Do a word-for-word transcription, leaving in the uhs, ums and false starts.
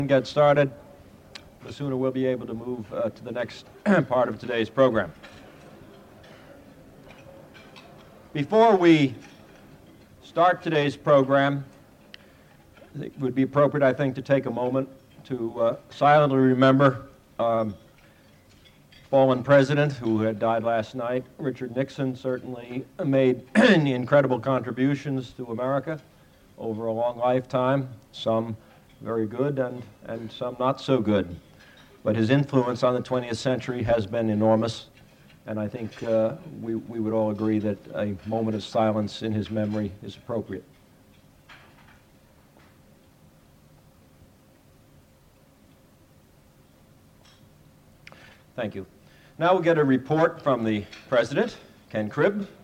Get started, the sooner we'll be able to move uh, to the next part of today's program. Before we start today's program, it would be appropriate, I think, to take a moment to uh, silently remember um, fallen president who had died last night. Richard Nixon certainly made incredible contributions to America over a long lifetime, some very good and, and some not so good. But his influence on the twentieth century has been enormous, and I think uh, we, we would all agree that a moment of silence in his memory is appropriate. Thank you. Now we'll get a report from the President, Ken Cribb,